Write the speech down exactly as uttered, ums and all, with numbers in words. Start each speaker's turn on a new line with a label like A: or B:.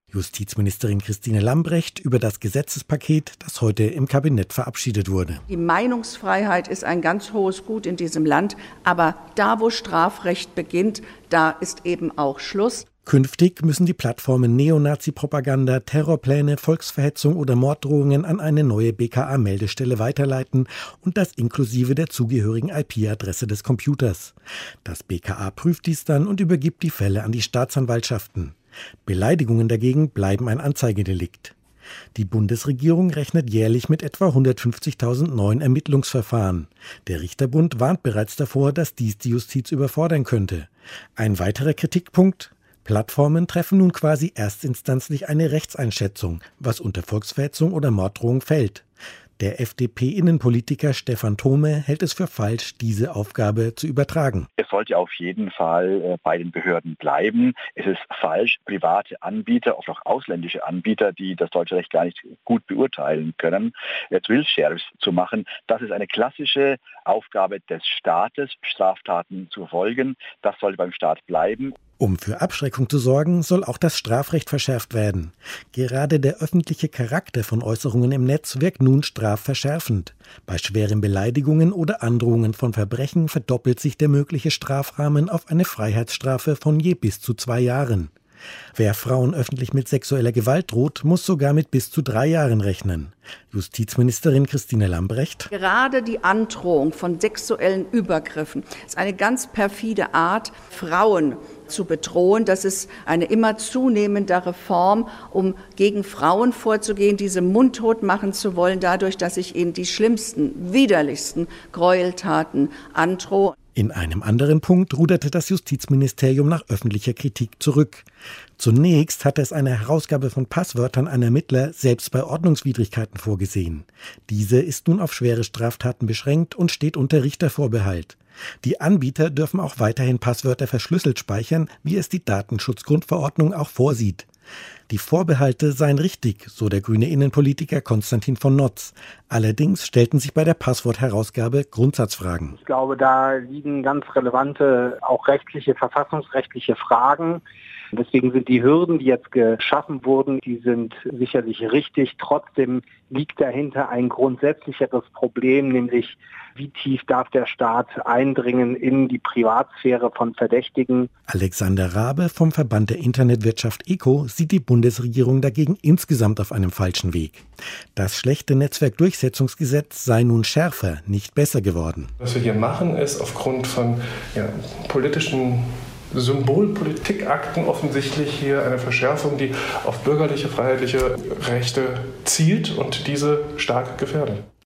A: Justizministerin Christine Lambrecht über das Gesetzespaket, das heute im Kabinett verabschiedet wurde.
B: Die Meinungsfreiheit ist ein ganz hohes Gut in diesem Land, aber da, wo Strafrecht beginnt, da ist eben auch Schluss.
A: Künftig müssen die Plattformen Neonazi-Propaganda, Terrorpläne, Volksverhetzung oder Morddrohungen an eine neue B K A-Meldestelle weiterleiten und das inklusive der zugehörigen I P-Adresse des Computers. Das B K A prüft dies dann und übergibt die Fälle an die Staatsanwaltschaften. Beleidigungen dagegen bleiben ein Anzeigedelikt. Die Bundesregierung rechnet jährlich mit etwa hundertfünfzigtausend neuen Ermittlungsverfahren. Der Richterbund warnt bereits davor, dass dies die Justiz überfordern könnte. Ein weiterer Kritikpunkt: Plattformen treffen nun quasi erstinstanzlich eine Rechtseinschätzung, was unter Volksverhetzung oder Morddrohung fällt. Der F D P-Innenpolitiker Stefan Thome hält es für falsch, diese Aufgabe zu übertragen.
C: Es sollte auf jeden Fall bei den Behörden bleiben. Es ist falsch, private Anbieter, oft auch ausländische Anbieter, die das deutsche Recht gar nicht gut beurteilen können, Thrill-Shares zu machen. Das ist eine klassische Aufgabe des Staates, Straftaten zu verfolgen. Das sollte beim Staat bleiben.
A: Um für Abschreckung zu sorgen, soll auch das Strafrecht verschärft werden. Gerade der öffentliche Charakter von Äußerungen im Netz wirkt nun strafverschärfend. Bei schweren Beleidigungen oder Androhungen von Verbrechen verdoppelt sich der mögliche Strafrahmen auf eine Freiheitsstrafe von je bis zu zwei Jahren. Wer Frauen öffentlich mit sexueller Gewalt droht, muss sogar mit bis zu drei Jahren rechnen. Justizministerin Christine Lambrecht:
B: Gerade die Androhung von sexuellen Übergriffen ist eine ganz perfide Art, Frauen zu bedrohen. Das ist eine immer zunehmendere Form, um gegen Frauen vorzugehen, diese mundtot machen zu wollen, dadurch, dass ich ihnen die schlimmsten, widerlichsten Gräueltaten androhe.
A: In einem anderen Punkt ruderte das Justizministerium nach öffentlicher Kritik zurück. Zunächst hatte es eine Herausgabe von Passwörtern an Ermittler selbst bei Ordnungswidrigkeiten vorgesehen. Diese ist nun auf schwere Straftaten beschränkt und steht unter Richtervorbehalt. Die Anbieter dürfen auch weiterhin Passwörter verschlüsselt speichern, wie es die Datenschutzgrundverordnung auch vorsieht. Die Vorbehalte seien richtig, so der grüne Innenpolitiker Konstantin von Notz. Allerdings stellten sich bei der Passwortherausgabe Grundsatzfragen.
D: Ich glaube, da liegen ganz relevante, auch rechtliche, verfassungsrechtliche Fragen. Deswegen sind die Hürden, die jetzt geschaffen wurden, die sind sicherlich richtig. Trotzdem liegt dahinter ein grundsätzlicheres Problem, nämlich wie tief darf der Staat eindringen in die Privatsphäre von Verdächtigen.
A: Alexander Rabe vom Verband der Internetwirtschaft E C O sieht die Bundesregierung dagegen insgesamt auf einem falschen Weg. Das schlechte Netzwerkdurchsetzungsgesetz sei nun schärfer, nicht besser geworden.
E: Was wir hier machen, ist aufgrund von ja, politischen Symbolpolitikakten offensichtlich hier eine Verschärfung, die auf bürgerliche, freiheitliche Rechte zielt und diese stark gefährdet.